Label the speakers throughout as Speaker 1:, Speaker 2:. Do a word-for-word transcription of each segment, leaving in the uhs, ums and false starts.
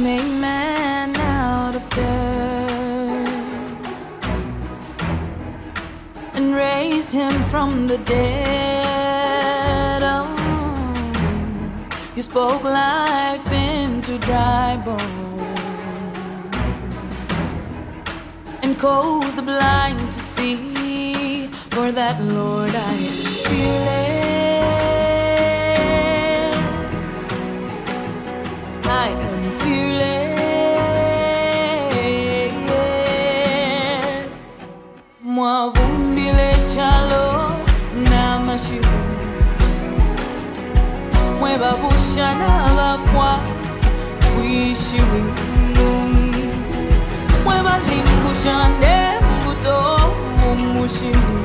Speaker 1: made man out of dirt and raised him from the dead. Oh, you spoke life into dry bones and caused the blind to see. For that, Lord, I am fearless. I am fearless. Moi vumbile chalo na mashiru. Moi babusha na bafwa wishiwi. Moi balimbusha ndembuto mumushili.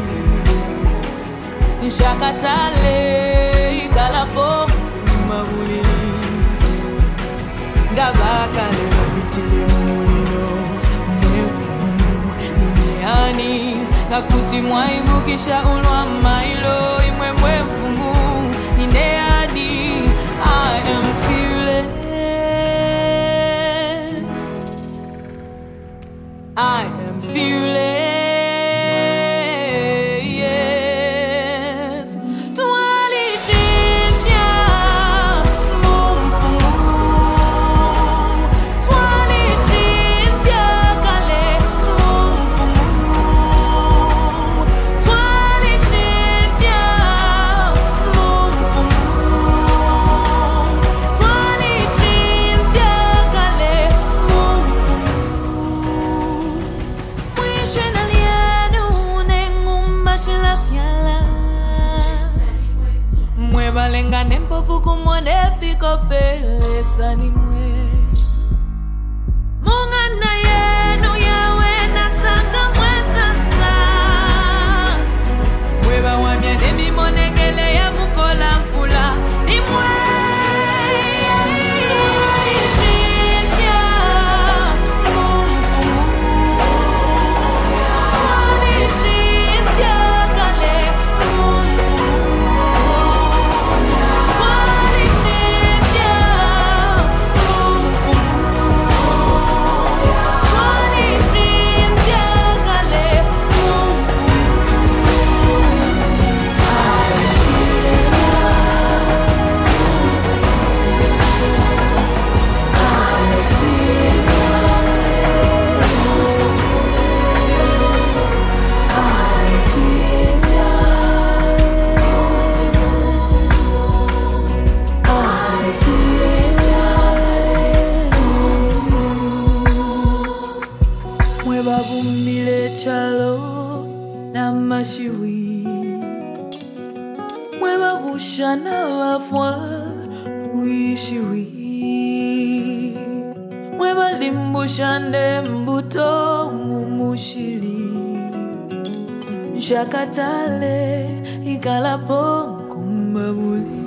Speaker 1: Nshakatale ikalapo mabulili. Gabakale wabitile mumulilo mwefumu nimiani Nakuti mwaibukisha ulwa mailo imwe mwefumu nineadi. I am fearless. I am fearless. Balenga nempo fuku mwone fiko pele sanimwe. Munga na yenu yawe na sanga mwesa sa. Mweba wamya nemi monekele ya mukola mfula nimwe. Babumbile chalo na mashiwi. Mweba busha na wafwa uishiwi. Mweba limbusha ndembuto mumushili. Nshakatale ikalapo kumbabuli.